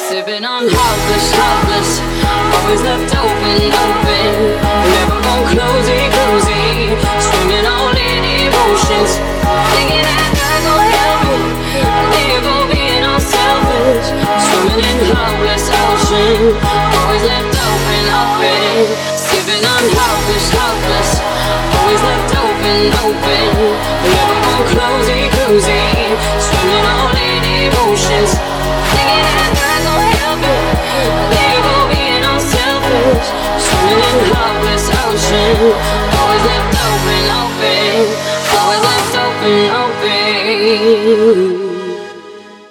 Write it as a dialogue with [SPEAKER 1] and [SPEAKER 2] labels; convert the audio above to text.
[SPEAKER 1] Sipping on hopeless, hopeless, always left open, open, never more cozy, cozy, swimming all in emotions, thinking that God gon' help me, thinking for being all selfish, swimming in hopeless ocean, always left open, open, sipping on hopeless, hopeless, always left open, open, never more cozy, cozy, swimming all in emotions.